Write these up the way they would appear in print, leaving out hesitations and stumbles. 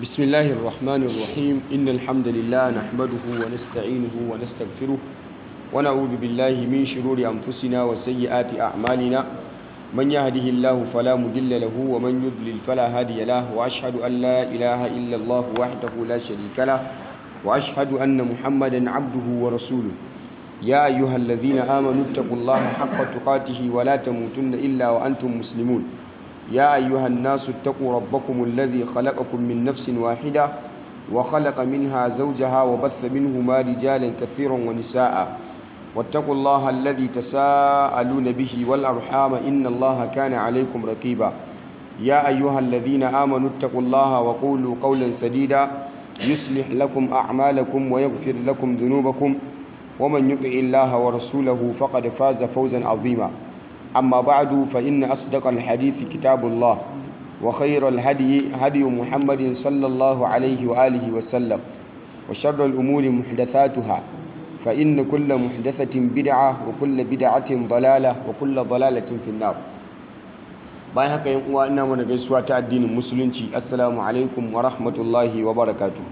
بسم الله الرحمن الرحيم إن الحمد لله نحمده ونستعينه ونستغفره ونعوذ بالله من شرور أنفسنا وسيئات أعمالنا من يهده الله فلا مضل له ومن يضلل فلا هادي له وأشهد أن لا إله إلا الله وحده لا شريك له وأشهد أن محمدا عبده ورسوله يا أيها الذين آمنوا اتقوا الله حق تقاته ولا تموتن إلا وأنتم مسلمون يا أيها الناس اتقوا ربكم الذي خلقكم من نفس واحدة وخلق منها زوجها وبث منهما رجالا كثيرا ونساء واتقوا الله الذي تساءلون به والأرحام إن الله كان عليكم رقيبا يا أيها الذين آمنوا اتقوا الله وقولوا قولا سديدا يصلح لكم أعمالكم ويغفر لكم ذنوبكم ومن يطع الله ورسوله فقد فاز فوزا عظيما أما بعد فإن أصدق الحديث كتاب الله وخير الهدي هدي محمد صلى الله عليه وآله وسلم وشر الأمور محدثاتها فإن كل محدثة بدعة وكل بدعة ضلالة وكل ضلالة في النار bayan haka yan uwa ina mana gaisuwa ta addinin musulunci assalamu alaikum wa rahmatullahi wa barakatuh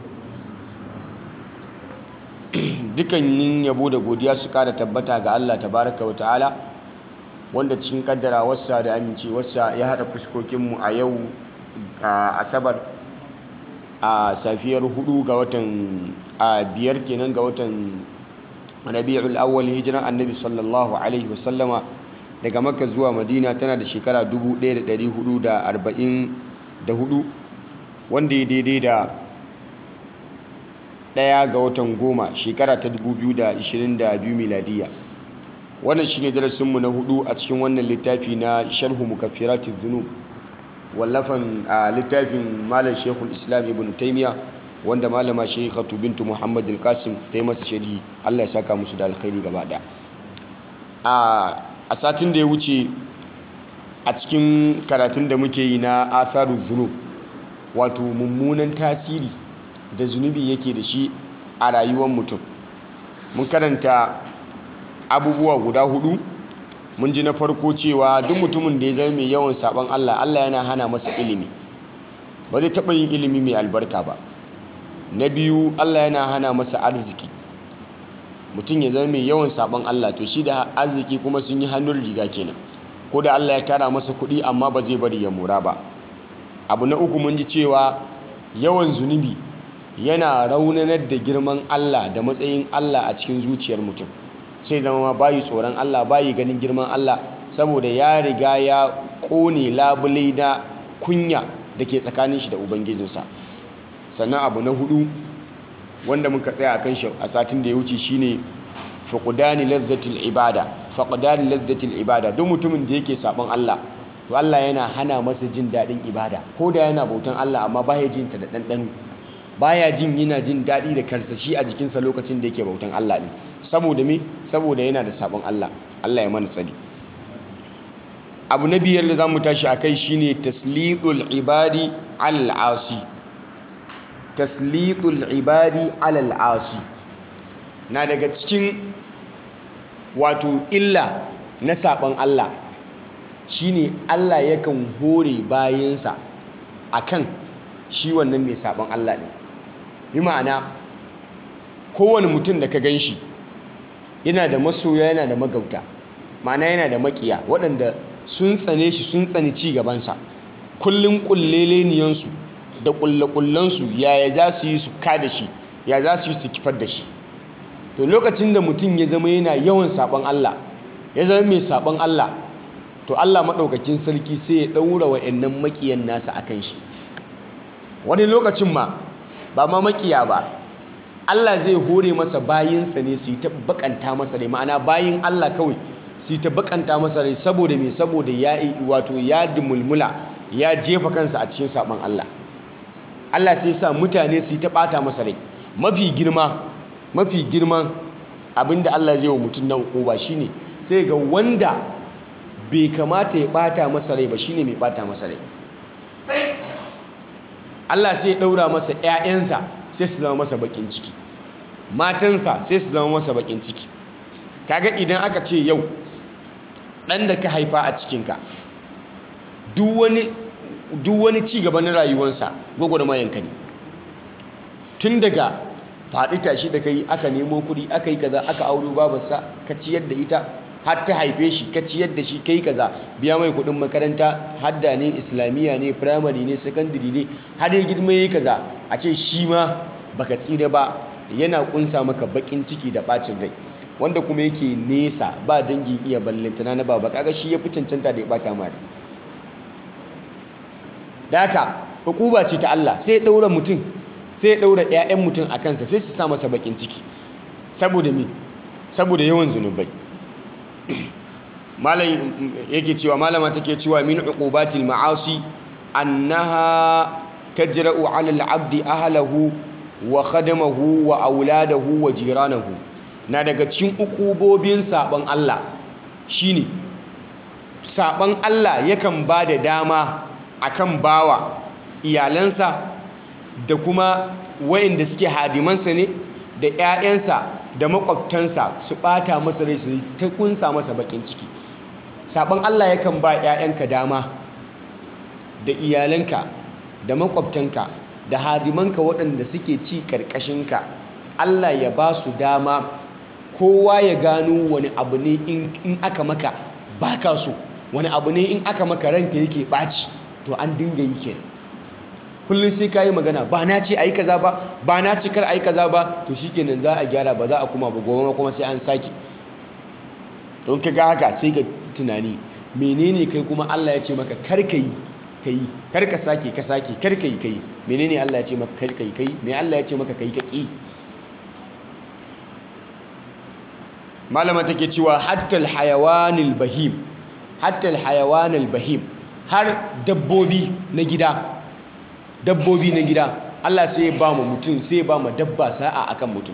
dukkanin yabo da godiya su kara tabbata ga Allah tabaraka wa ta'ala wanda cikin kaddara wasa da amincewarsa ya hada fuskokinmu a yau a asabar a safiyar 4 ga watan biyar kenan ga watan rabi'ul awwal hijiran annabi sallallahu alaihi wasallama daga makka zuwa madina tana da shekara 1444 wanda ya daidai da 1 ga watan goma shekara ta 2022 miladiya. Wannan shine darasinmu na 4 a cikin wannan littafi na sharhu mukaffiratuz zunub wallafan littafin malam shekul islam ibn taymiya wanda malama sheikhatu bintu muhammad al-qasim ta yi masa sharhi. Allah ya saka musu da alkhairi gaba daya. A satin da ya wuce a cikin karatun da muke yi na atharuz zunub, wato mummunan tasiri da zunubi yake da shi a rayuwar mutum, mun karanta abubuwa guda 4. mun ji na farko cewa duk mutumin da ya zama mai yawan saban Allah, Allah yana hana masa ilimi, ba zai taɓa yin ilimi mai albarka ba. Na biyu, Allah yana hana masa arziki. Mutum ya zama mai yawan saban Allah, to shi da arziki kuma sun yi hannun riga kenan, ko da Allah ya tara masa kuɗi amma ba zai bari ya mora ba. Abu na uku, mun ji cewa yawan zunubi yana raunanar da girman Allah da matsayin Allah a cikin zuciyar mutum, sai zama ma bayi tsoron Allah, bayi ganin girman Allah, saboda ya riga ya kone labule na kunya da ke tsakanin shi da ubangijinsa. Sannan abu na 4 wanda muka tsaya akan shi a satin da ya wuce shine faqdani lazzatil ibada. Duk mutumin da yake sabon Allah, to Allah yana hana masa jin daɗin ibada, ko da yana bautan Allah amma baya jin ta da ɗanɗano, baya jin yana jin daɗi da karsashi a jikinsa lokacin da yake bautan Allah ne. Saboda me? Saboda yana da sabon Allah. Allah ya mana tsari. Abu na biyar da zamu tashi akai shine taslitul ibadi alal asi. Taslitul ibadi alal asi na daga cikin wato illa na sabon Allah shine Allah yakan hore bayansa akan shi wannan mai sabon Allah ne. Bi ma'ana, kowane mutum da ka ganshi yana da masoya, yana da magauta, ma'ana yana da makiya waɗanda sun tsane shi, sun tsani ci gabansa. Kullum kulleleniyansu da kullakullansu yaya za su yi su kada shi, ya za su yi su kifar da shi. To lokacin da mutum ya zama yana yawan sabon Allah, ya zama mai sabon Allah, to Allah maɗaukakin sarki sai ya ɗaura wa'annan makiyan nasa akan shi. Wani lokacin ma ba ma makiya ba, Allah zai hore masa bayinsa ne su yi ta bakanta masa rai, ma'ana bayin Allah kawai su yi ta bakanta masa rai. Saboda me? Saboda ya dumulmula, ya jefa kansa a cikin sabon Allah. Allah sai sa mutane su yi ta bata masa rai. Mafi girman abinda Allah zai wa mutum nan uba shine sai ga wanda bai kamata ya bata masa rai ba shine mai bata masa rai. Allah sai ya daura masa ƴaƴansa sai su zama masa bakin ciki, matansa sai su zama masa bakin ciki. Kaga idan aka ce yau ɗan da ka haifa a cikinka, duk wani duk wani ci gaba na rayuwarsa gwagwarmayanka ne. Tun daga faɗi tashi da kai aka nemo kuɗi aka yi kaza aka auro babarsa ka ciyar da ita har ta haife shi ka ciyar da shi kai kaza biya mai kuɗin makaranta hadda ne islamiyya ne firamare ne sakandare ne har ya girma yayi kaza a ce shi ma baka tsira ba yana kunsa maka bakin ciki da bacin rai. Wanda kuma yake nesa ba dangin iya ballantana na baba kaga shi ya fi cancanta da ya bata mari. Da haka hukuba ce ta Allah sai ya daura mutum sai ya daura ƴaƴan mutum a kansa sai su sa masa bakin ciki saboda me saboda yawan zunubai. malam yake cewa malama take cewa min uqubatil ma'asi annaha tajra'u 'ala al-'abdi ahlahu wa khadamahu wa auladahu wa jiranahu. Na daga cikin ukubobin saban Allah shine saban Allah yakan ba da dama akan bawa iyalansa da kuma wayanda suke hadimansa ne da 'ya'yansa da makwabtansa su bata masa rai su ta kunsa masa bakin ciki. Saban Allah yakan ba 'ya'yanka dama da iyalanka da makwabtanka da hadimanka waɗanda suke ci ƙarƙashinka, Allah ya ba su dama kowa ya gano wani abu ne in aka maka baka so, wani abu ne in aka maka ranka yake ɓaci, to an dinga yi kenan. Kullum sai ka yi magana ba na ce a yi kaza ba na ce kar a yi kaza ba, to shikenan za a gyara ba za a kuma ba gobe kuma sai an sake. Don ka ga haka sai ka tunani menene kai kuma Allah ya ce maka kar ka yi ka yi, kar ka sake ka sake, kar ka yi ka yi. Menene Allah ya ce maka kar ka yi ka yi, me Allah ya ce maka ka yi ka ƙi. Malama take cewa hatta alhayawanil bahim, hatta alhayawanil bahim, har dabbobi na gida, dabbobi na gida Allah sai ya ba mu mutum sai ya ba mu dabba sa'a akan mutum.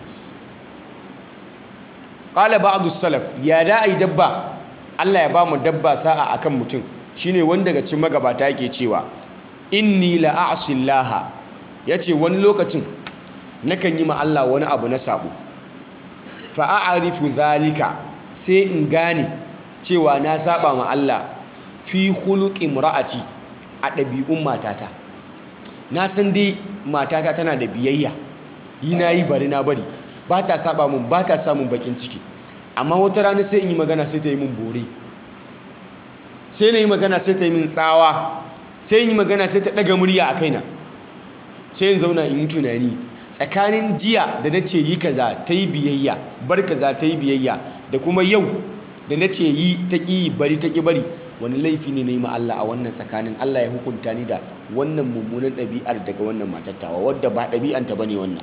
Qala ba'du salaf, ya da ai dabba Allah ya ba mu dabba sa'a akan mutum shine wanda daga cikin magabata yake cewa inni la a'sillaha, yace wani lokacin nakan yi ma Allah wani abu na sabo fa a'rifu zalika, sai in gane cewa na saba ma Allah fi khuluqi imra'ati, a ɗabi'un matata. Na san dai matata tana da biyayya, yi na yi bari na bari, ba ta saba mun, ba ta samun bakin ciki, amma wata rana sai in yi magana sai ta yi mun bore, sai na yi magana sai ta yi min tsawa, sai in yi magana sai ta ɗaga murya a kaina, sai in zauna in yi tunani tsakanin jiya da na ce yi kaza ta yi biyayya, bar kaza ta yi biyayya, da kuma yau da na ce yi ta ƙi bari ta ƙi bari, wani laifi ne na yi ma Allah a wannan tsakanin. Allah ya hukunta ni da wannan mummunan ɗabi'ar daga wannan matattawa wadda ba ɗabi'anta ba ne wannan.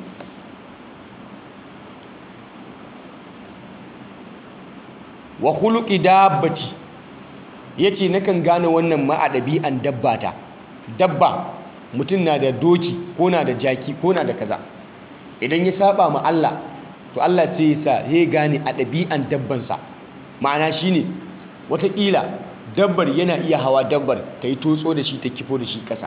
Wa khuluqi dabbati, yace nakan gane wannan ma a ɗabi'an dabbata. Dabba mutum na da doki ko na da jaki ko na da kaza, idan ya saba ma Allah to Allah sai ya sa ya gane a ɗabi'an dabbansa. Ma'ana shine watakila dabbar yana iya hawa dabbar ta yi tutso da shi ta kifo da shi ƙasa,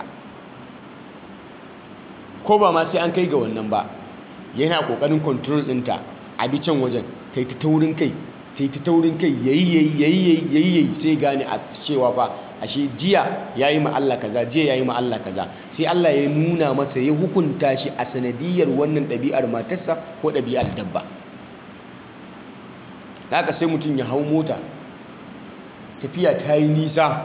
ko ba ma sai an kai ga wannan ba, yana ƙoƙarin control ɗinta a bi can wajen ta yi ta taurin kai, ta yi ta taurin kai, yayi sai gane a cewa fa ashe jiya ya yi ma Allah kaza, jiya ya yi ma Allah kaza, sai Allah ya nuna masa ya hukunta shi a sanadiyar wannan ɗabi'ar matarsa ko ɗabi'ar dabba. Haka sai mutum ya hau mota, tafiya ta yi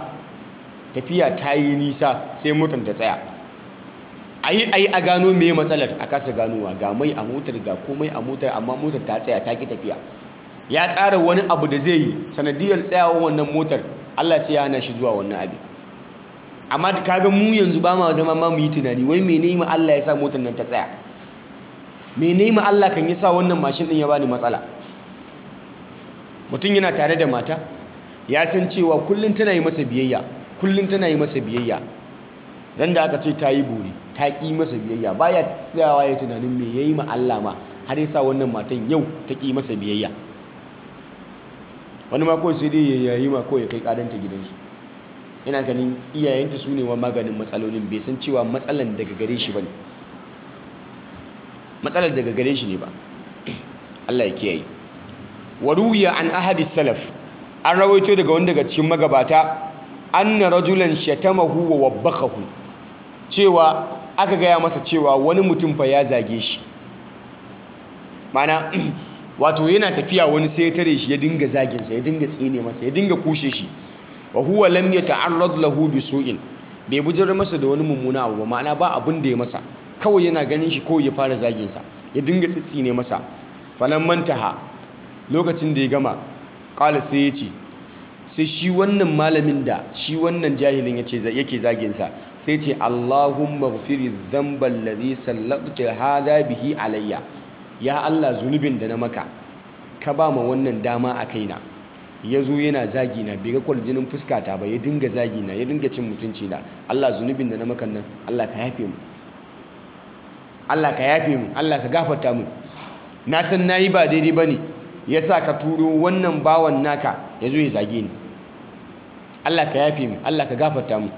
nisa sai motar ta tsaya, ayi a gano me matsalar, a kasa ganowa, ga mai a motar ga komai a motar, amma motar ta tsaya ta ki tafiya. Ya tsara wani abu da zai yi sanadiyar tsayawa wannan motar, Allah sai ya hana shi zuwa wannan abin. Amma kaga mu yanzu ba ma zama ma mu yi tunani wai mene ma Allah ya sa motar nan ta tsaya, mene ma Allah kan ya sa wannan mashin din ya bani matsala. Mutum yana tare da mata ya san cewa kullum tana yi masa biyayya, kullum tana yi masa biyayya, dan da aka ce ta yi buri ta ƙi masa biyayya baya tsayawa ya tunanin me yayi ma Allah ma har ya sa wannan matan yau ta ƙi masa biyayya. Wani ma kawai sai dai ya yi ma kawai ya kai ƙaranta gidansu, yana ganin iyayenta su ne wa maganin matsalolin, bai san cewa matsalan daga gare shi ba ne, matsalar daga gare shi ne ba. Allah ya kiyaye. Wa ruwiya an ahadi salaf, an rawaito daga wanda daga cikin magabata anna rajulan shatamahu wa wabbakahu, cewa aka gaya masa cewa wani mutum fa ya zage shi. Mana wato yana tafiya wani sai ya tare shi ya dinga zaginsa, ya dinga tsine masa, ya dinga kushe shi. Wa huwa lam yata'arrad lahu bisu'in, bai bujar masa da wani mummuna abu ba, ma'ana ba abin da ya masa, kawai yana ganin shi kawai ya fara zaginsa, ya dinga tsitsine masa. Falan mantaha, lokacin da ya gama, qala sai ya ce, sai shi wannan malamin da shi wannan jahilin yake zaginsa sai ce, Allahumma ghfiri dhanba alladhi sallaqta hadha bihi alayya, ya Allah zunubin da na maka ka ba ma wannan dama a kaina, ya zo yana zagina bai ga kwarjinin fuskata ba, ya dinga zagina, ya dinga cin mutunci na, Allah zunubin da na maka nan Allah ka yafe mu, Allah ka yafe mu, Allah ka gafarta mu, na san nayi ba daidai bane yasa ka turo wannan bawan naka ya zo ya zage ni, Allah ka yafe mu, Allah ka gafarta mu.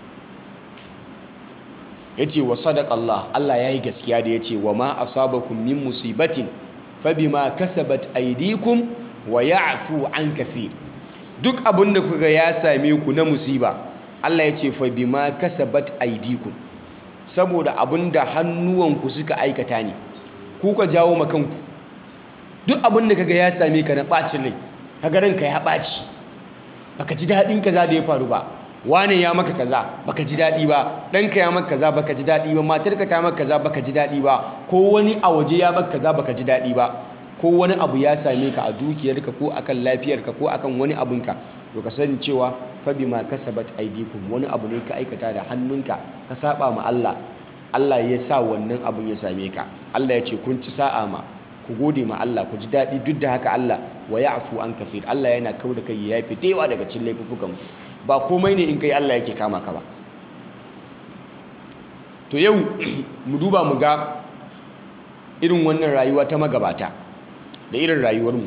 Yace wa sadaqa Allah, Allah yayi gaskiya da yace wa ma asabakum min musibatin fabima kasabat aydikum wa ya'fu an kathir. Duk abinda kuga ya same ku na musiba, Allah yace fabima kasabat aydikum, saboda abinda hannuwanku suka aikata ne, ku ka jawo ma kanku. Duk abinda kaga ya same ka na bacin rai, kaga ranka ya baci, baka ji dadin kaza da ya faru ba, wane ya maka kaza baka ji daɗi ba, ɗanka ya maka kaza baka ji daɗi ba, matarka ta maka kaza baka ji daɗi ba, ko wani a waje ya maka kaza baka ji daɗi ba, ko wani abu ya same ka a dukiyarka ko akan lafiyarka ko akan wani abunka, to ka sani cewa fa bima kasabat aydikum, wani abu ne ka aikata da hannunka ka saba ma Allah, Allah ya sa wannan abun ya same ka. Allah ya ce kun ci sa'a ma, ku gode ma Allah, ku ji daɗi. Duk da haka Allah wa ya'fu an kafir, Allah yana kauda kai ya yafi dewa daga cikin laifukan ku, ba komai ne in kai Allah yake kama ka ba. To yau mu duba mu ga irin wannan rayuwa ta magabata da irin rayuwarmu.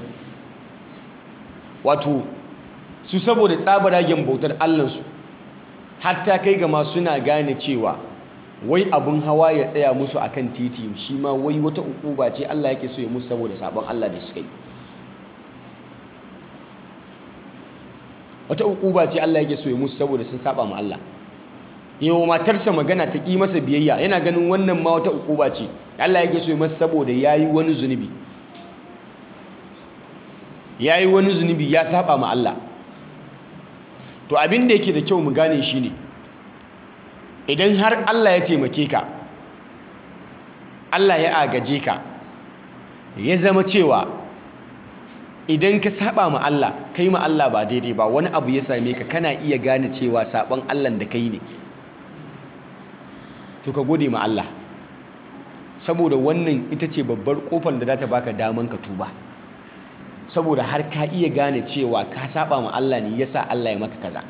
Wato su saboda tsabaragen bautar Allahnsu hatta kai ga ma suna gane cewa wai abun hawa ya tsaya musu akan titi shi ma wai wata ukuba ce Allah yake so ya musu saboda sabon Allah da suka yi. Wata ukuba ce Allah yake so ya musu saboda sun saba ma Allah. Yau matarsa magana ta ƙi masa biyayya, yana ganin wannan ma wata ukuba ce Allah yake so ya masa saboda yayi wani zunubi. Yayi wani zunubi ya saba ma Allah. To abin da yake da kyau mu gane shine, idan har Allah ya taimake ka, Allah ya agaje ka, ya zama cewa idan ka saba ma Allah, kai ma Allah ba daidai ba, wani abu ya same ka, kana iya gane cewa saban Allah da kai ne, to ka gode ma Allah, saboda wannan ita ce babbar kofar da za ta baka daman ka tuba, saboda har ka iya gane cewa ka saba ma Allah ne yasa Allah ya maka kaza.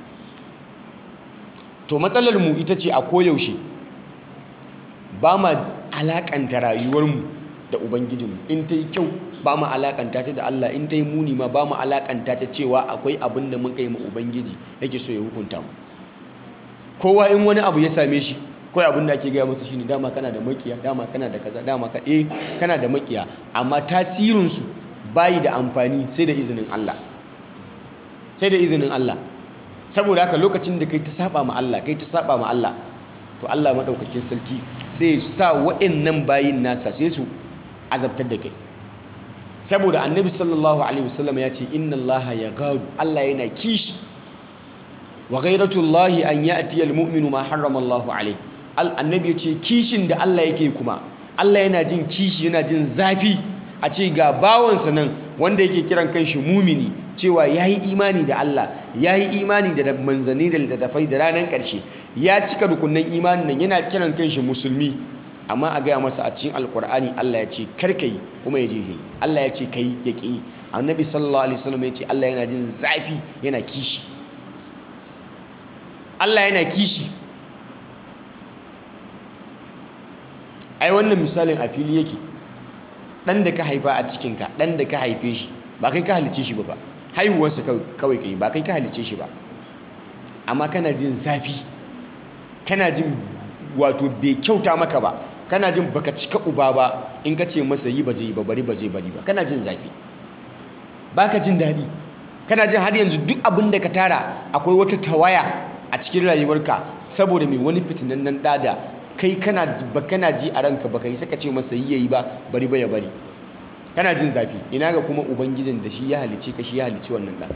To matsalar mu ita ce a koyaushe ba ma alakanta rayuwarmu da Ubangijinmu, in ta yi kyau ba mu alakanta ta da Allah, in ta yi muni ma ba mu alakanta ta cewa akwai abin da muka yi ma Ubangiji yake so ya hukunta mu. Kowa in wani abu ya same shi, kawai abin da ake gaya masa shine dama kana da makiya, dama kana da kaza, dama kana da makiya, amma tasirinsu bayi da amfani sai da izinin Allah. Sai da izinin Allah. Saboda haka lokacin da kai ta saba ma Allah, to Allah madaukakin sarki sai sa wa'annan bayin nasa sai su azabtar da kai. Saboda Annabi sallallahu alaihi wasallam ya ce inna Allah yagharu, Allah yana kishi. Wa ghayratullahi an ya'ti al-mu'minu ma harrama Allah alaihi. Annabi ya ce kishin da Allah yake kuma, Allah yana jin kishi, yana jin zafi a ce ga bawansa nan wanda yake kiran kanshi mumini, cewa ya yi imani da Allah, ya yi imani da manzanni da littattafai da ranar ƙarshe, ya cika rukunan imanin nan, yana kiran kanshi musulmi, amma a gaya masa a cikin alkur'ani Allah ya ce karka yi kuma ya je yi, Allah ya ce kai ya ƙi. Annabi sallallahu alaihi wasallam ya ce Allah yana jin zafi, yana kishi. Allah yana kishi. Ai wannan misalin a fili yake. Ɗan da ka haifa a cikinka, ɗan da ka haife shi, ba kai ka halice shi ba, haihuwarsa kawai kai, ba kai ka halice shi ba, amma kana jin zafi, kana jin wato bai kyauta maka ba, kana jin baka cika uba ba, in ka ce masa yi ba zai yi ba, bari ba zai bari ba, kana jin zafi, baka jin daɗi. kana jin har yanzu duk abin da ka tara akwai wata tawaya a cikin rayuwarka saboda mai wani fitinannen da kai kana ji a ranka baka yi saka ce masa yi yayi ba bari ba ya bari, kana jin zafi. Ina ga kuma ubangijin da shi ya halice ka, shi ya halice wannan ɗan.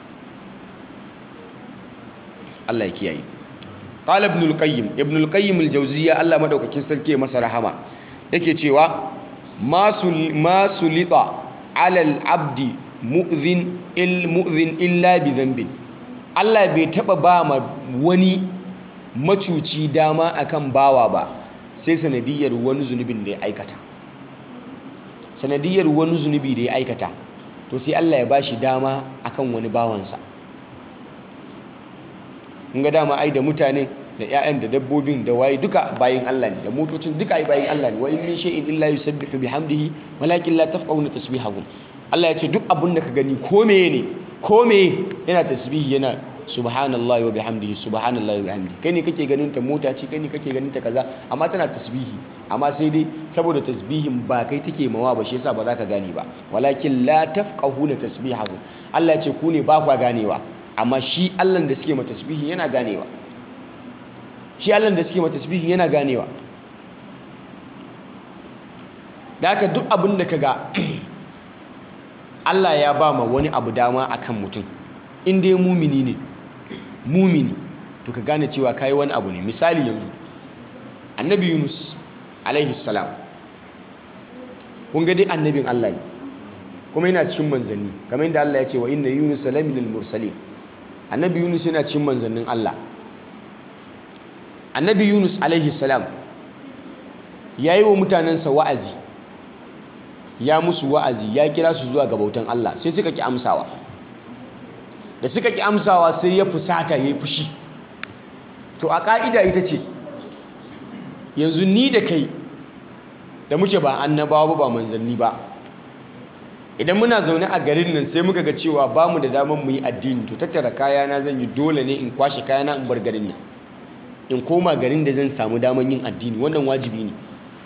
Allah ya kiyaye. Qala ibn al-qayyim al-jawziyya, Allah madaukakin sarki masa rahama, yake cewa ma sulita ala al-abdi mu'dhin illa bi dhanbin. Allah bai taba ba ma wani macuci dama akan bawa ba sai sanadiyar wani zunubin da ya aikata. Sanadiyar wani zunubi da ya aikata to sai Allah ya bashi dama akan wani bawansa. Kun ga dama ai da mutane da 'ya'yan da dabbobin da waye duka bayin Allah ne, da motocin duka ai bayin Allah ne. Wa in min shay'in illa yusabbihu bihamdihi walakin la tafqahuna tasbihahum. Allah ya ce duk abin da ka gani ko meye yana tasbihi, yana subhanallahi wa bihamdihi, subhanallahi wa bihamdihi. Kai ne kake ganin ta mota ce, kai ne kake ganin ta kaza, amma tana tasbihi. Amma sai dai saboda tasbihin ba kai take mawa ba, shi yasa ba za ka gane ba. Walakin la tafqahuna tasbihahum. Allah ya ce ku ne ba kwa ganewa, amma shi Allah da suke mata tasbihi yana ganewa. Shi Allah da suke mata tasbihi yana ganewa. Da haka duk abin da kaga Allah ya ba ma wani abu dama akan mutum, in dai mumini to ka gane cewa kai wani abu ne. Misali yanzu Annabi Yunus alaihi salam, kun ga dai annabin Allah ne kuma yana cikin manzanni, kamar yadda Allah ya ce wa inna Yunus laminal mursalin. Annabi Yunus yana cikin manzannin Allah. Annabi Yunus alaihi salam ya yi wa mutanensa wa'azi, ya musu wa'azi, ya kira su zuwa ga bautan Allah, sai suka ki amsawa. Da suka ki amsawa sai ya fusata, ya yi fushi. To a ƙa'ida ita ce, yanzu ni da kai da muke ba annabawa ba manzanni ba, idan muna zaune a garin nan sai muka ga cewa ba mu da damar mu yi addini, to tattara kayana zan yi, dole ne in kwashe kayana in bar garin nan, in koma garin da zan samu damar yin addini. Wannan wajibi ne,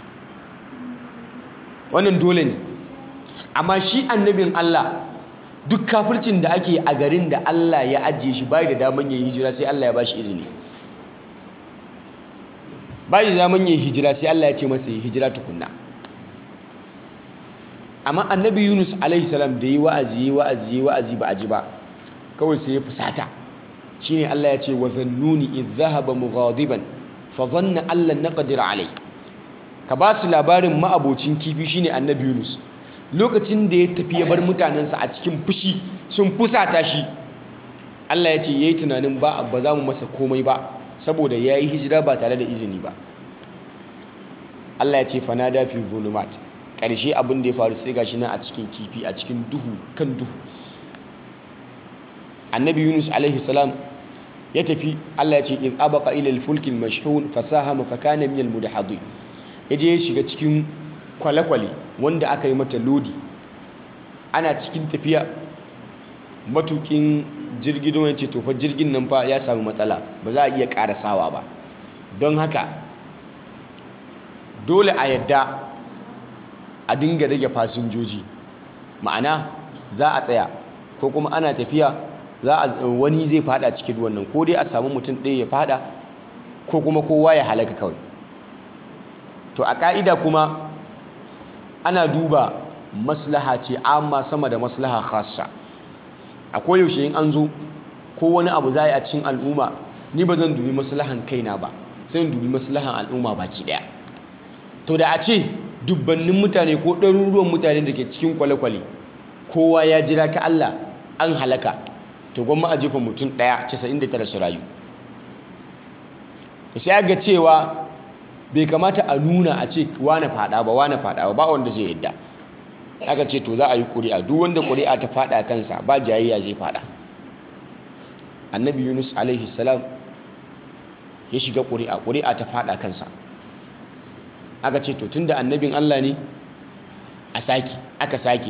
wannan dole ne. Amma shi annabin Allah, duk kafircin da ake a garin da Allah ya ajiye shi, bai da damar yin hijira sai Allah ya ba shi izini. Bai da damar yin hijira sai Allah ya ce masa yi hijira tukunna. Amma annabi Yunus alaihi salam da yi wa'azi ba a ji ba, kawai sai ya fusata. Shine Allah ya ce wa zannuni idh dhahaba mughadiban fa dhanna an lan naqdir alai. Ka ba su labarin ma'abocin kifi shine annabi Yunus, lokacin da ya tafi ya bar mutanensa a cikin fushi, sun fusata shi. Allah ya ce yayi tunanin ba za mu masa komai ba saboda yayi hijira ba tare da izini ba. Allah ya ce fanada fi zulumat. Ƙarshe abin da ya faru sai gashi nan a cikin kifi, a cikin duhu kan duhu. Annabi Yunus alaihi salam ya tafi, Allah ya ce in abaqa ila al-fulki al-mashhun fasahama fa kana min al-mudahhidin. Yaje ya shiga cikin kwale-kwale wanda aka yi mata lodi. Ana cikin tafiya, matukin jirgin don ya ce to fa jirgin nan fa ya samu matsala, ba za a iya karasawa ba, don haka dole a yadda a dinga rage fasinjoji. Ma'ana za a tsaya, ko kuma ana tafiya wani zai fada cikin wannan, ko dai a samu mutum ɗaya ya fada ko kuma kowa ya halaka kawai. To a ƙa'ida kuma ana duba maslaha ce amma sama da maslaha khassa. A koyaushe in an zo ko wani abu za a yi a cikin al'umma, ni ba zan dubi maslahan kaina ba, sai in dubi maslahan al'umma baki ɗaya. To da a ce dubbannin mutane ko ɗaruruwan mutane da ke cikin kwale-kwale kowa ya jira ka Allah an halaka, to gwamma a jefa mutum ɗaya 99 su rayu. Sai ga cewa bai kamata a nuna a ce wane fada ba wanda zai yadda. Aka ce to za a yi ƙuri'a, duk wanda ƙuri'a ta fada kansa ba jayayya zai fada. Annabi Yunus alaihi salam ya shiga ƙuri'a ta fada kansa. Aka ce to tunda annabin Allah ne a sake, aka sake,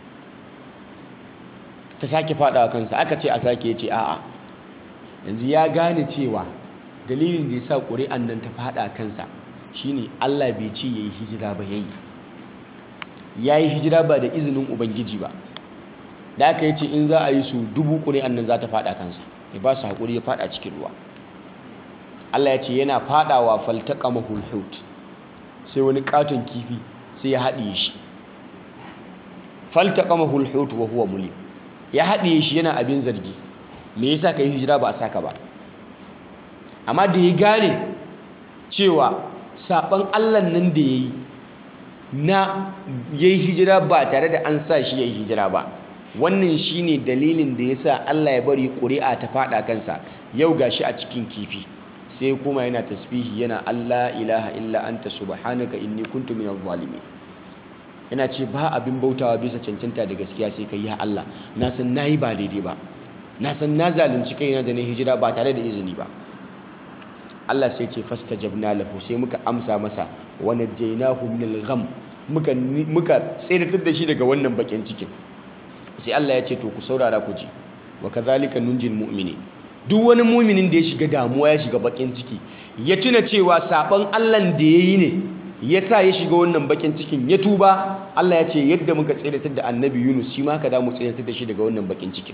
ta sake fadawa kansa, aka ce a sake, ya ce a'a, yanzu ya gane cewa dalilin da ya sa ƙuri'an nan ta fada kansa shine Allah bai ce yayi hijira ba, yayi hijira ba da izinin Ubangiji ba. da aka yi ce in za a yi su 1000 ƙuri'an nan za ta faɗa kansa ya ba su haƙuri ya faɗa cikin ruwa. Allah ya ce yana faɗawa faltaqamahul hut sai wani katon kifi sai ya haɗiye shi. Faltaqamahul hut wa huwa mulim, ya haɗiye shi yana abin zargi, me yasa ka yi hijira ba a saka ba. Amma da ya gane cewa saɓan Allah nan da ya yi na ya yi hijira ba tare da an sa shi ya yi hijira ba, wannan shi ne dalilin da ya sa Allah ya bari ƙuri'a ta faɗa kansa, yau ga shi a cikin kifi sai kuma yana tasbihi yana Allah ilaha illa anta subhanaka inni kuntu minaz zalimin. Yana ce ba abin bautawa bisa cancanta da gaskiya sai kai ya Allah, na san nayi ba daidai ba, na san na zalunci kaina da na hijira ba tare da izini ba. Allah sai ce fastajabna lahu, sai muka amsa masa wa najaynahu minal gham, muka tsiratar da shi daga wannan bakin cikin. Sai Allah ya ce to ku saurara ku ji, wa kadhalika nunjil mu'mini, duk wani mu'minin da ya shiga damuwa ya shiga bakin ciki ya tuna cewa saban Allah da yayi ne yasa ya shiga wannan bakin cikin ya tuba, Allah ya ce yadda muka tsiratar da annabi Yunus shi ma haka za mu tsiratar da shi daga wannan bakin cikin.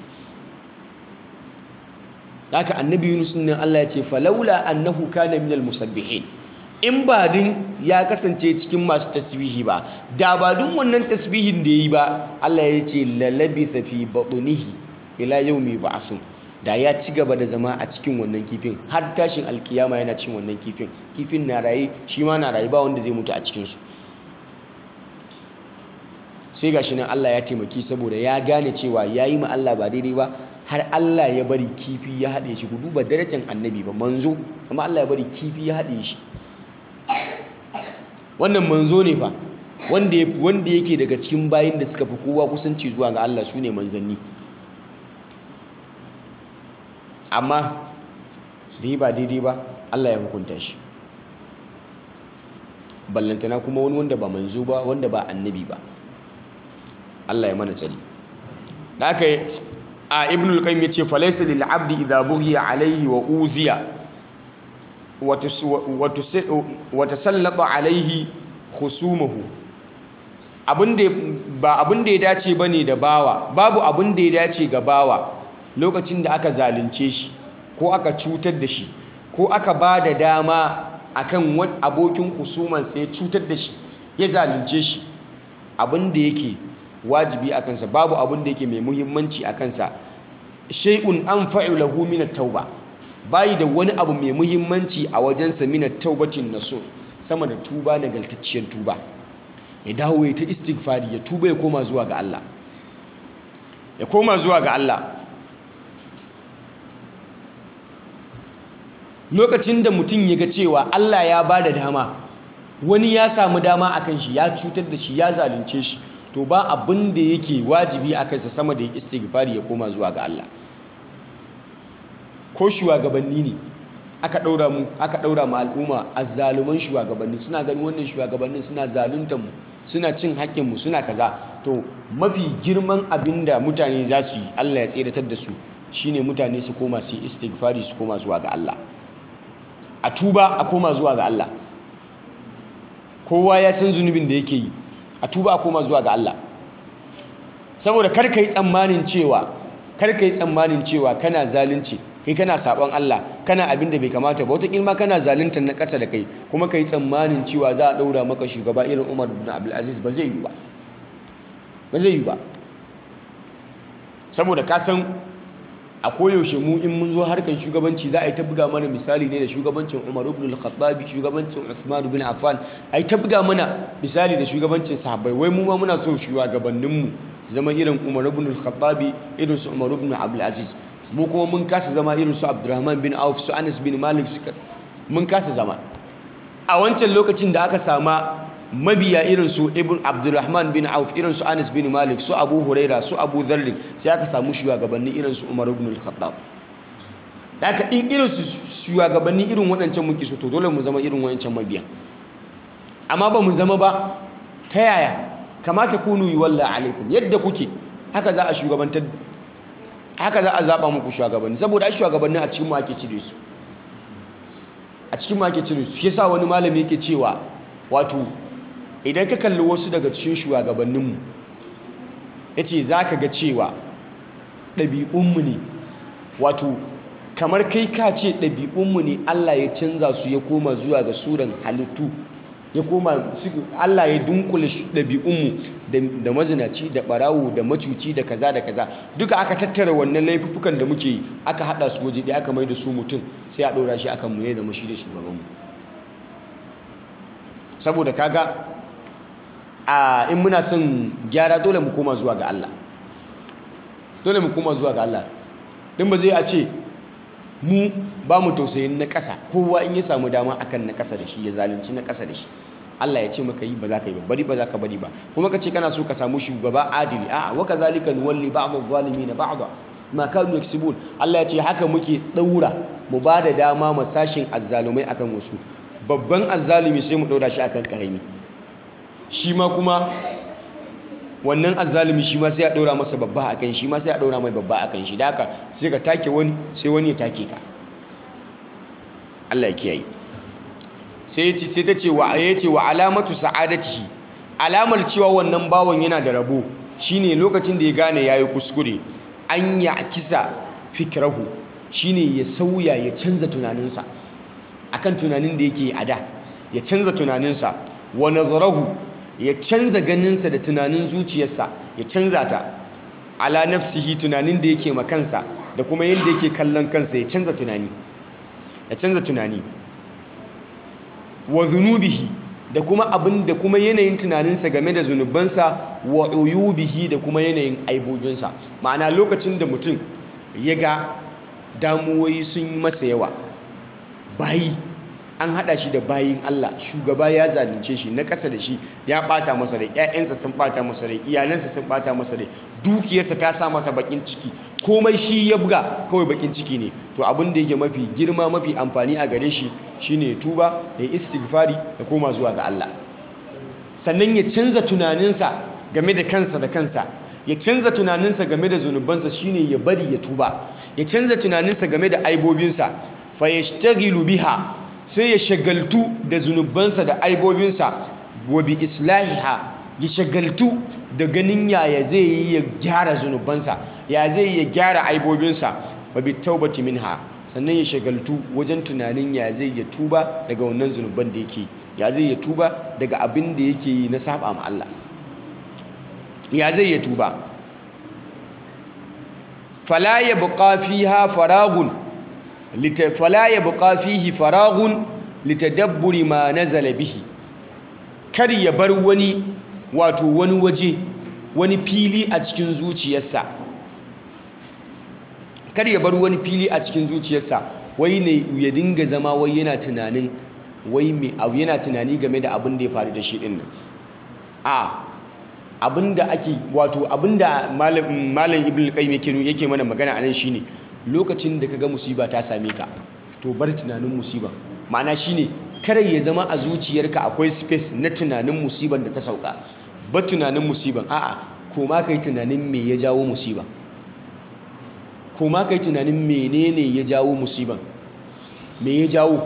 Haka annabi Yunus ne Allah ya ce falaula annahu kana minal musabbihin, in ba din ya kasance cikin masu tasbihi ba, da ba dun wannan tasbihin da yayi ba, Allah ya ce lalabitha fi batnihi ila yawmi ba'sun, da ya ci gaba da zama a cikin wannan kifin har tashin alkiyama yana cin wannan kifin. Kifin na raye shi ma na raye, ba wanda zai mutu a cikin su. Sai gashi nan Allah ya taimaki saboda ya gane cewa yayi ma Allah ba daidai ba, har Allah ya bari kifi ya haɗe shi. Ku duba darajar annabi ba, manzo, amma Allah ya bari kifi ya haɗe shi. Wannan manzo ne fa, wanda yake daga cikin bayin da suka fi kowa kusanci zuwa ga Allah, su ne manzanni. Amma da yi ba daidai ba, Allah ya hukunta shi. Ballantana kuma wani wanda ba manzo ba, wanda ba annabi ba. Allah ya mana tsari. Da aka yi a Ibn al-Qayyim yace falaysa lil abdi idha bughiya alayhi wa uziya wa tasallata alayhi khusumuhu, ba abin da ya dace bane da bawa, babu abin da ya dace ga bawa lokacin da aka zalunce shi ko aka cutar da shi ko aka ba da dama akan wani abokin husuman sai ya cutar da shi ya zalunce shi. Abin da yake wajibi a kansa, babu abin da yake mai muhimmanci a kansa, shay'un anfa'u lahu min at-tauba, bayi da wani abu mai muhimmanci a wajensa min at-taubatin nasuh, sama da tuba, nagartacciyar tuba. Ya dawo ya ta istighfari, ya tuba, ya koma zuwa ga Allah, ya koma zuwa ga Allah. Lokacin da mutum ya ga cewa Allah ya ba da dama, wani ya samu dama akan shi, ya cutar da shi, ya zalunce shi, to ba abin da yake wajibi a kansa sama da istighfari, ya koma zuwa ga Allah. Ko shugabanni ne aka ɗaura ma al'umma azzaluman shugabanni, suna ganin wannan shugabannin suna zaluntar mu, suna cin haƙƙin mu, suna kaza, to mafi girman abin da mutane za su yi Allah ya tseratar da su shine mutane su koma su yi istighfari, su koma zuwa ga Allah, a tuba, a koma zuwa ga Allah. Kowa ya san zunubin da yake yi, a tuba, a koma zuwa ga Allah. Saboda kar ka yi tsammanin cewa kana zalunci, kai kana sabon Allah, kana abin da bai kamata ba, wata kilma kana zaluntar na ƙasa da kai, kuma ka yi tsammanin cewa za a ɗaura maka shugaba irin Umar bin Abdul Aziz, ba zai yi ba, ba zai yi ba. Saboda ka san a koyaushe mu in mun zo harkar shugabanci za a yi ta buga mana misali ne da shugabancin Umar ibn al-Khattabi, shugabancin Uthman ibn Affan, a yi ta buga mana misali da shugabancin sahabbai. Wai mu ma muna so shugabanninmu zama irin Umar ibn al-Khattabi, irin su Umar ibn Abdul Aziz. Mu kuma mun kasa zama irin su Abdurrahman bin Auf, su Anas bin Malik, mun kasa zama. A wancan lokacin da aka sama mabiya irin su Ibn Abdurrahman bin Auf, irin su Anas bin Malik, su Abu Huraira, su Abu Dharr, sai aka samu shugabanni irin su Umar ibn al-Khattab. Da aka in irin su shugabanni irin waɗancan muke so, to dole mu zama irin waɗancan mabiya. Amma ba mu zama ba, ta yaya? Kamata kunu yuwalla alaikum, yadda kuke haka za a shugabantar, haka za a zaɓa muku shugabanni, saboda shugabanni a cikin mu ake cire su, a cikin mu ake cire su. Shi yasa wani malami yake cewa, wato idan ka kalli wasu daga cikin shugabanninmu, ya ce za ka ga cewa ɗabi'unmu ne, wato kamar kai ka ce ɗabi'unmu ne Allah ya canza su ya koma zuwa ga suran halittu, ya koma Allah ya dunkule ɗabi'unmu da mazinaci da ɓarawo da macuci da kaza da kaza, duka aka tattara wannan laifukan da muke yi aka haɗa su waje ɗaya aka mai da su mutum, sai a ɗora shi akan mu ya zama shi da shugabanmu. Saboda kaga in muna son gyara dole mu koma zuwa ga Allah, dole mu koma zuwa ga Allah. din ba zai a ce mu ba mu tausayin na ƙasa, kowa in ya samu dama akan na ƙasa da shi ya zalunci na ƙasa da shi, Allah ya ce maka yi ba za ka yi ba, bari ba za ka bari ba, kuma ka ce kana so ka samu shugaba adili. A'a, wa kazalika nuwalli ba'd adh-dhalimin ba'd ma kanu yaksubun. Allah ya ce haka muke daura mu ba da dama ma sashin azzalumai akan wasu. Babban azzalumi sai mu daura shi akan karami, shi ma kuma wannan azzalumi shi ma sai a ɗora masa babba a kan shi ma sai a ɗora mai babba a kan shi, da haka sai ka take wani sai wani ya take ka. Allah ya kiyaye. sai ta ce wa alamatu sa'adatihi, alamar cewa wannan bawan yana da rabo shine lokacin da ya gane yayi kuskure, an ya kisa fikrahu, shine ya sauya ya canza tunaninsa akan tunanin da yake a da, ya canza tunaninsa, wa nazarahu, ya canza ganinsa da tunanin zuciyarsa, ya canza ta ala nafsihi, tunanin da yake makansa da kuma yadda yake kallon kansa, ya canza tunani wa zunubihi, da kuma abin da kuma yanayin tunaninsa game da zunubansa, wa uyubihi, da kuma yanayin aibobinsa. Ma'ana lokacin da mutum ya ga damuwoyi sun yi masa yawa, bayi an hada shi da bayin Allah, shugaba ya zalunce shi, na ƙasa da shi ya bata masa rai, ƴaƴansa sun bata masa rai, iyalansa sun bata masa rai, dukiyarsa ta sa masa bakin ciki, komai shi ya buga kawai bakin ciki ne. To abin da yake mafi girma mafi amfani a gare shi shine ya tuba, ya istighfari, ya koma zuwa ga Allah. Sannan ya canza tunaninsa game da kansa, ya canza tunaninsa game da zunubansa, shine ya bari ya tuba, ya canza tunaninsa game da aibobinsa, fa yashtaghilu biha, sai ya shagaltu da zunubansa da aibobinsa, wa bi islahiha, ya shagaltu da ganin yaya zai yi ya gyara zunubansa, ya zai yi ya gyara aibobinsa, wa bi taubati minha, sannan ya shagaltu wajen tunanin ya zai ya tuba daga wannan zunuban da yake, ya zai ya tuba daga abin da yake yi na saba ma Allah, ya zai ya tuba. fala yabqa fiha faraghun fala yabqa fihi faraghun litadabburi ma nazala bihi, kar ya bar wani waje, wani fili a cikin zuciyarsa, kar ya bar wani fili a cikin zuciyarsa, wai ne ya dinga zama wai yana tunanin wai me abu, yana tunani game da abin da ya faru da shi din nan. Abinda malam ibn al-qayyim yake mana magana anan shine lokacin da kaga musiba ta same ka, to bar tunanin musiba. Ma'ana shine kar ya zama a zuciyarka akwai space na tunanin musiban da ta sauka, ba tunanin musiban, koma kai tunanin me ya jawo musiban, koma kai tunanin menene ya jawo musiban, me ya jawo.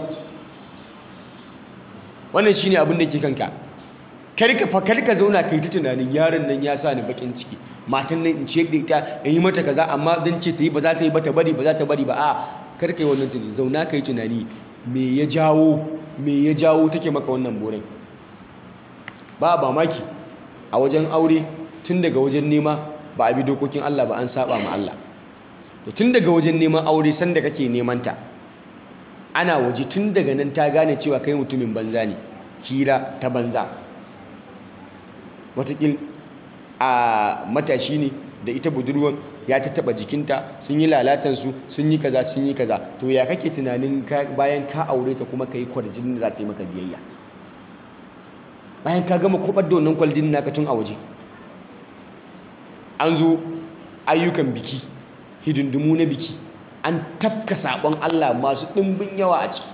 Wannan shine abin da ke kanka. Karka zauna kai ta tunanin yaron nan ya sa ni bakin ciki, matan nan in ce da ita in yi mata kaza, amma zan ce ta yi ba za ta yi ba, ta bari ba za ta bari ba. Karka yi wannan tunani, zauna kai tunani me ya jawo take maka wannan borin. Ba mamaki a wajen aure tun daga wajen nema ba a bi dokokin Allah ba, an saba ma Allah. To tun daga wajen neman aure sanda kake neman ta, ana waje tun daga nan ta gane cewa kai mutumin banza ne, hira ta banza. Watakil a matashi ne da ita budurwan ya taɓa jikinta, sun yi lalatansu, sun yi kaza. To ya kake tunanin bayan ka aure ta kuma ka yi kwarjinin da za ta yi maka biyayya, bayan ka gama kubar da wannan kwaldin naka tun a waje. An zo ayyukan biki, hidindimu na biki, an tafka sabon Allah masu ɗimbin yawa a ciki.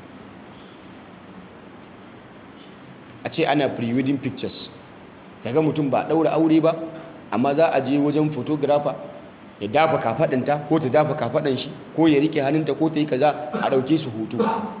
A ce ana pre-wedding pictures, kaga mutum ba ɗaura aure ba amma za a je wajen photographer ya dafa kafaɗanta ko ta dafa kafaɗan shi, ko ya rike hannunta ko ta yi kaza, a ɗauke su hoto.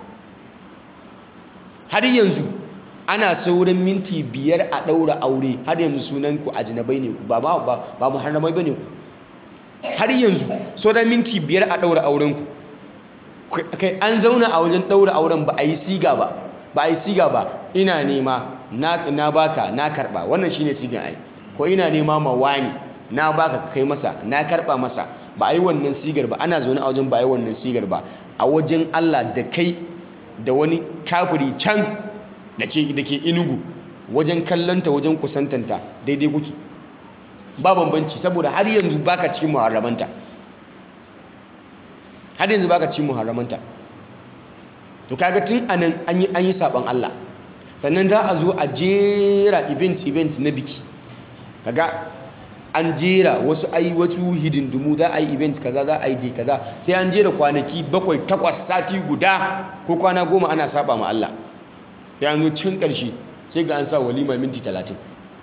Har yanzu ana sauran minti 5 a ɗaura aure, har yanzu sunan ku ajnabai ne ku, ba muharramai bane ku. har yanzu so da minti 5 a ɗaura aurenku, kai an zauna a wajen ɗaura auren ba a yi siga ba ina nema na baka na karɓa, wannan shine sigan ai, ko ina nema ma wani na baka kai masa na karɓa masa, ba a yi wannan sigar ba, ana zaune a wajen ba a yi wannan sigar ba. A wajen Allah da kai da wani kafiri can da ke Enugu wajen kallonta wajen kusantanta daidai kuke, ba bambanci, saboda har yanzu baka cikin muharramanta, to kaga tun anan an yi saban Allah. Sannan za a zo a jera event na biki, kaga an jera wasu hidindimu, za a yi event kaza, za a yi kaza, sai an jera kwanaki 7 8 sati guda ko kwana 10 ana saba ma Allah, sai an zo cikin ƙarshe sai ga an sa walima minti 30,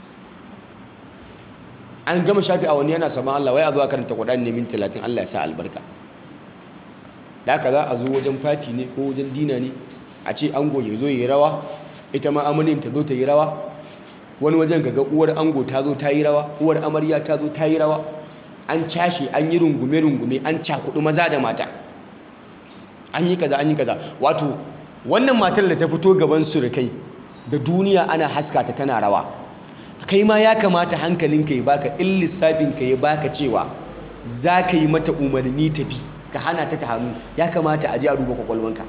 an gama shafi a wani yana saman Allah, wai a zo a karanta Qur'ani ne minti 30, Allah ya sa albarka. Da haka za a zo wajen fati ne ko wajen dina ne, a ce ango ya zo ya yi rawa, ita ma amaryar ta zo ta yi rawa, wani wajen kaga uwar ango ta zo ta yi rawa, uwar amarya ta zo ta yi rawa, an cashe, an yi rungume-rungume, an cakudu maza da mata, an yi kaza. Wato wannan matar da ta fito gaban surukai da duniya ana haska ta tana rawa, kai ma ya kamata hankalinka ya baka, in lissafinka ya baka cewa za ka yi mata umarni tafi ka hana ta hannu, ya kamata a ji a duba kwakwalwanka.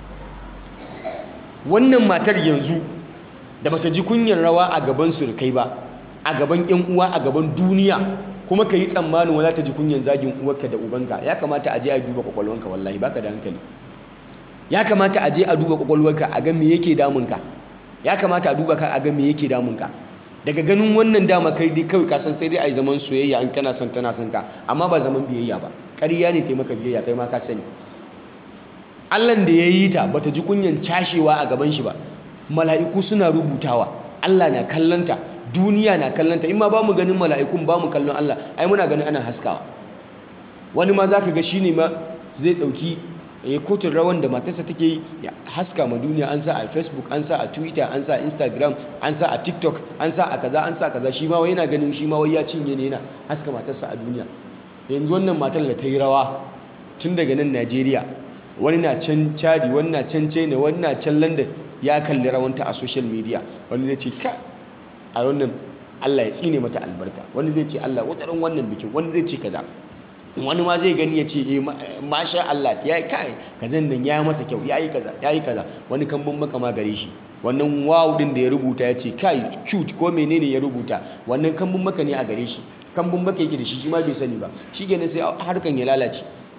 Wannan matar yanzu da bata ji kunyar rawa a gaban surukai ba, a gaban yan uwa, a gaban duniya, kuma ka yi tsammanin wala ta ji kunyar zagin uwarka da ubanka, ya kamata a je a duba kwakwalwanka, wallahi baka da hankali. Ya kamata a je a duba kwakwalwarka a ga me yake damunka, ya kamata a duba ka a ga me yake damunka. Daga ganin wannan dama kai dai kawai ka san sai dai a yi zaman soyayya in kana son tana son ka, amma ba zaman biyayya ba, ƙarya ne taimaka biyayya, kai ma ka sani. Allahn da ya yi ta bata ji kunyan cashewa a gaban shi ba, mala'iku suna rubutawa, Allah na kallanta, duniya na kallanta, in ma ba mu ganin mala'ikun ba mu kallon Allah, ai muna ganin ana haskawa. Wani ma za ka ga shi ne ma zai ɗauki kotun rawan da matarsa take yi ya haska ma duniya, an sa a Facebook, an sa a Twitter, an sa a Instagram, an sa a TikTok, an sa a kaza, shi ma wai yana ganin shi ma wai ya cinye ne yana haska matarsa a duniya. Yanzu wannan matar da ta yi rawa tun daga nan Najeriya, wani na can Chadi, wani na can China, wani na can London, ya kalli rawanta a social media, wani zai ce ka a wannan Allah ya tsine mata albarka, wani zai ce Allah wataran wannan bikin, wani zai ce kaza, wani ma zai gani ya ce masha Allah ya yi kai kazan nan ya masa kyau, ya yi kaza, wani kambun maka ma gare shi, wannan wow din da ya rubuta ya ce kai cute ko menene ya rubuta, wannan kambun maka ne a gare shi, kambun maka yake da shi ma bai sani ba, shi kenan sai harkan ya lalace,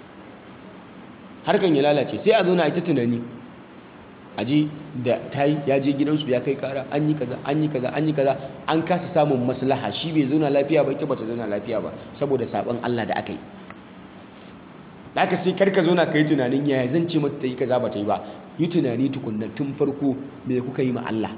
sai a zo na ita tunani, aji da tayi ya je gidansu ya kai kara, an yi kaza, an kasa samun maslaha, shi bai zauna lafiya ba, ita bata zauna lafiya ba, saboda sabon Allah da aka yi. Da aka sai karka zauna ka yi tunanin yaya zan ce mata ta yi kaza ba ta yi ba, yi tunani tukunna tun farko me kuka yi ma Allah,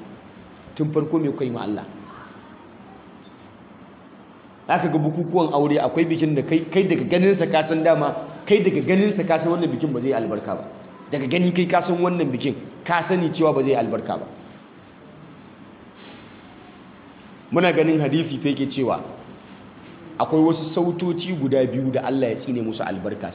aka ga bukukuwan aure, akwai bikin da kai daga ganinsa ka san dama, kai daga ganinsa ka san wannan bikin ba zai albarka ba, daga gani kai ka san wannan bikin ka sani cewa ba zai albarka ba. Muna ganin hadisi fa yake cewa akwai wasu sautoci guda biyu da Allah ya tsine musu albarka,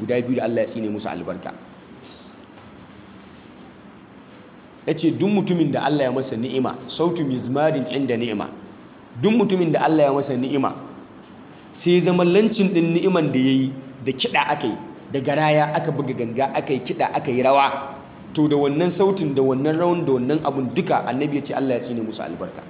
yace duk mutumin da Allah ya masa ni'ima, sautu mizmarin inda ni'ima, duk mutumin da Allah ya masa ni'ima sai zama lancin din ni'iman da yayi da kida akai, da garaya aka buga ganga aka yi kiɗa aka yi rawa, to da wannan sautin da wannan rawan da wannan abun duka annabi ya ce Allah ya tsine musu albarka.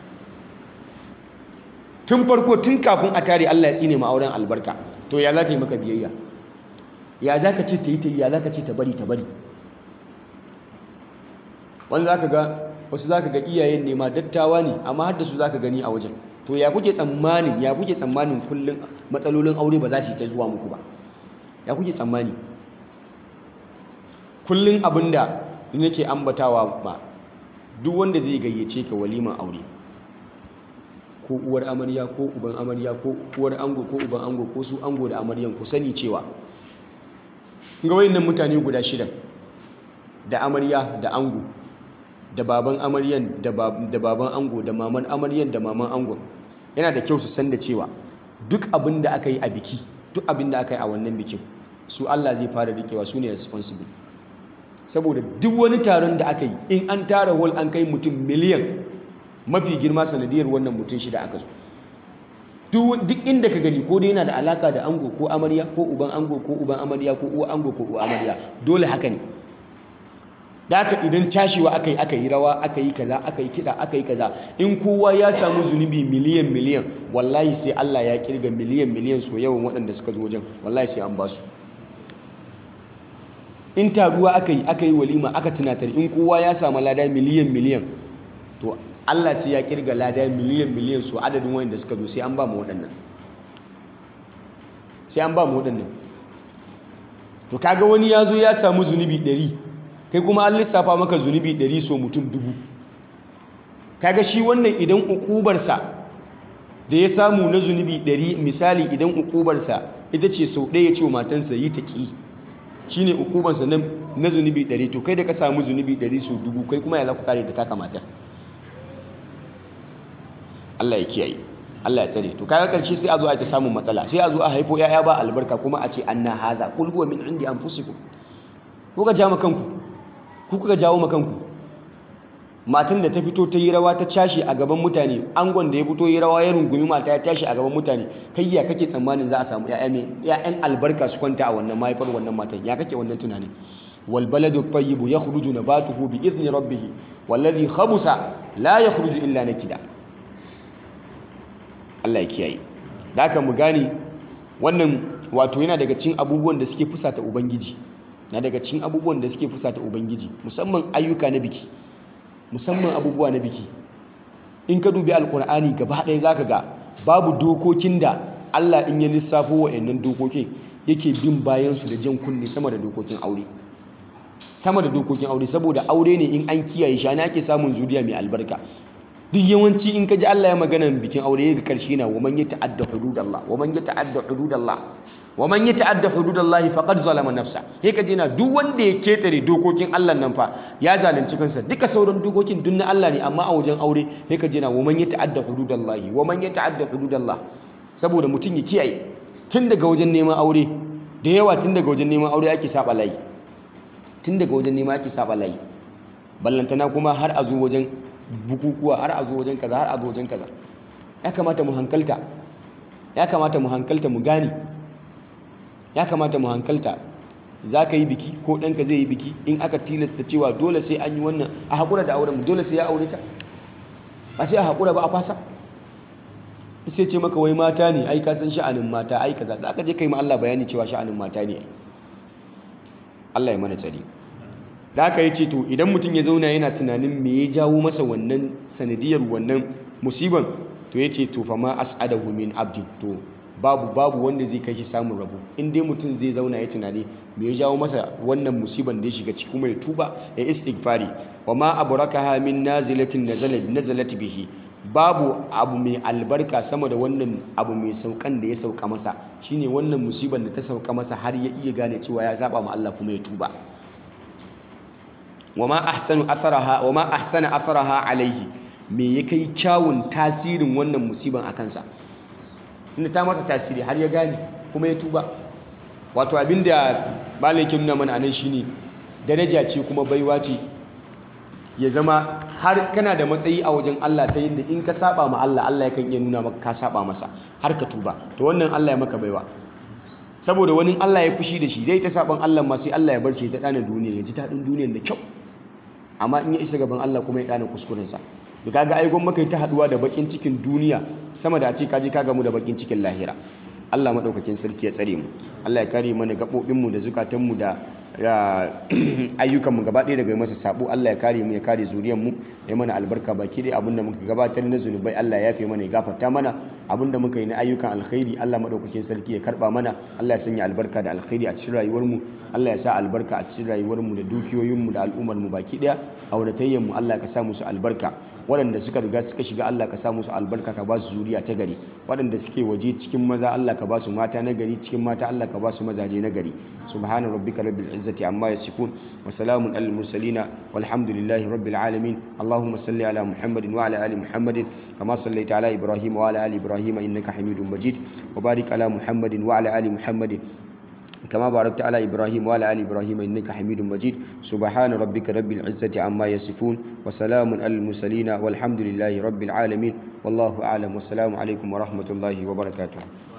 Tun farko tun kafin a tare Allah ya tsine ma auren albarka, to ya za ta yi maka biyayya, ya za ka ce ta yi, ya za ka ce ta bari. Wani za ka ga wasu za ka ga iyayen ne ma dattawa ne, amma har da su za ka gani a wajen, to ya kuke tsammanin kullum matsalolin aure ba za su yi ta zuwa muku ba, ya kuke tsammani? Kullum abinda nake ambatawa ba, duk wanda zai gayyace ka waliman aure, ko uwar amarya ko uban amarya ko uwar ango ko uban ango ko su ango da amaryan, ku sani cewa ga wayannan mutane guda shidan, da amarya da ango da baban amaryan da baban ango da maman amaryan da maman ango, yana da kyau su san da cewa duk abin da aka yi a biki duk abin da aka yi a wannan bikin su Allah zai fara rikewa, su ne responsible. Saboda duk wani taron da aka yi in an tara hall an kai mutum miliyan, mafi girma sanadiyar wannan mutum shida aka zo. Duk inda ka gani ko dai yana da alaka da ango ko amarya ko uban ango ko uban amarya ko uwa ango ko uwa amarya, dole haka ne. Da haka idan tashiwa aka yi rawa, aka yi kaza, aka yi kiɗa, aka yi kaza, in kowa ya samu zunubi miliyan wallahi sai Allah ya kirga miliyan so yawan waɗanda suka zo wajen, wallahi sai an ba su. In taruwa aka yi walima aka tunatar, in kowa ya samu lada miliyan to Allah sai ya kirga lada miliyan so adadin wanda suka zo, sai an ba mu waɗannan. To kaga wani ya zo ya samu zunubi 100, kai kuma an lissafa maka zunubi 100 so mutum 1000. Kaga shi wannan idan ukubarsa da ya samu na zunubi 100, misali idan ukubarsa ita ce sau ɗaya ya ce wa matansa yi ta ƙi, shi ne ukubarsa na zunubi 100, to kai da ka samu zunubi 100 so 1000, kai kuma ya za ku kare da taka matar? Allah ya kiyaye, Allah ya tsare. To kaga karshe sai a zo a ta samun matsala, sai a zo a haifo yaya ba albarka, kuma a ce anna haza qul huwa min indi anfusikum. Kuka jawo kanku, kuka jawo makanku. Matan da ta fito ta yi rawa ta cashe a gaban mutane, angon da ya fito yi rawa ya rungumi mata ya tashi a gaban mutane, kai ya kake tsammanin za a samu ya'yan albarka su kwanta a wannan mahaifar wannan matan? Ya kake wannan tunanin? wal baladu tayyibu yakhruju nabatuhu bi idni rabbih wallazi khabusa la yakhruju illa nakida. Allah ya kiyaye. Da haka mu gane wannan wato yana daga cikin abubuwan da suke fusata ubangiji, musamman ayyuka na biki, musamman abubuwa na biki. In ka dubi alkur'ani gaba ɗaya zaka ga babu dokokin da Allah in ya lissafo wa'annan dokokin yake bin bayan su da jan kunne sama da dokokin aure. Saboda aure ne in an kiyaye shi ana ake samun zuriya mai albarka. Duk yawanci in ka ji Allah ya magana bikin aure ga karshe na waman yata'adda hududallah waman yata'adda hududallahi faqad zalama nafsa. Sai ka ji na duk wanda ya ketare dokokin Allah nan fa ya zalunci kansa. Duka sauran dokokin duk na Allah ne, amma a wajen aure sai ka ji na waman yata'adda hududallah. Saboda mutum ya kiyaye tun daga wajen neman aure, da yawa tun daga wajen neman aure ake saba layi. Ballantana kuma har a zo wajen bukukuwa, har a zo wajen kaza. Ya kamata mu hankalta, mu gane. Za ka yi biki ko ɗanka zai yi biki, in aka tilasta cewa dole sai an yi wannan, a haƙura da auren, dole sai ya aure ta, ba sai a haƙura ba a fasa. Sai ce maka wai mata ne, ai ka san sha'anin mata, ai kaza, za ka je kai ma Allah bayani cewa sha'anin mata ne. Allah ya mana tsari. Da haka ya ce to idan mutum ya zauna yana tunanin me ya jawo masa wannan sanadiyar wannan musiban, to ya ce to fa ma as'adahu min abdin, to babu wanda zai kai shi samun rabo. In dai mutum zai zauna ya tunani me ya jawo masa wannan musiban da ya shiga ciki, kuma ya tuba ya istighfari. Wa ma abrakaha min nazilatin nazalat bihi, babu abu mai albarka sama da wannan abu mai saukan da ya sauka masa, shine wannan musiban da ta sauka masa har ya iya gane cewa ya saba ma Allah kuma ya tuba. Wama ahsana atharaha alaihi, me ya kai kyawun tasirin wannan musiban a kansa, inda ta masa tasiri har ya gane kuma ya tuba. Wato abinda malakin nuna mana anan shine daraja ce kuma baiwa ce ya zama har kana da matsayi a wajen Allah ta yadda in ka saba ma Allah, Allah yakan iya nuna maka ka saba masa har ka tuba. To wannan Allah ya maka baiwa. Saboda wani Allah ya fushi da shi zai ta saban Allah ma sai Allah ya bar shi ta dana duniya, ya ji daɗin duniyar da kyau, amma in ya isa gaban Allah kuma ya dana kuskurensa. Da kaga ai gon maka ta haduwa da bakin cikin duniya sama da a ce kaje ka gamu da bakin cikin lahira. Allah madaukakin sarki ya tsare mu. Allah ya kare mana gabobin mu da zukatan mu da ayyukan mu gaba ɗaya daga masa sabo. Allah ya kare mu, ya kare zuriyar mu, ya mana albarka baki dai. Abinda muka gabatar na zunubai Allah ya yafe mana, ya gafarta mana. Abinda muka yi na ayyukan alkhairi Allah madaukakin sarki ya karba mana. Allah ya sanya albarka da alkhairi a cikin rayuwar mu. Allah ya sa albarka a cikin rayuwar mu da dukiyoyin mu da al'ummar mu baki daya. Auratayyan mu Allah ka sa musu albarka. waɗanda suka riga suka shiga Allah ka sa musu albarka ka ba su zuriya ta gari waɗanda suke waje cikin maza Allah ka ba su mata na gari cikin mata Allah ka ba su mazaje na gari subhana rabbika rabbil izzati amma yasifun wa salamun alal mursalin walhamdulillahi rabbil alamin allahumma salli ala muhammadin wa ala ali muhammadin kama sallaita ala ibrahim wa ala ali ibrahim innaka hamidum majid wa barik ala muhammadin wa ala ali muhammadin كما باركت على إبراهيم وعلى آل إبراهيم إنك حميد مجيد سبحان ربك رب العزة عما يصفون وسلام على المرسلين والحمد لله رب العالمين والله أعلم والسلام عليكم ورحمة الله وبركاته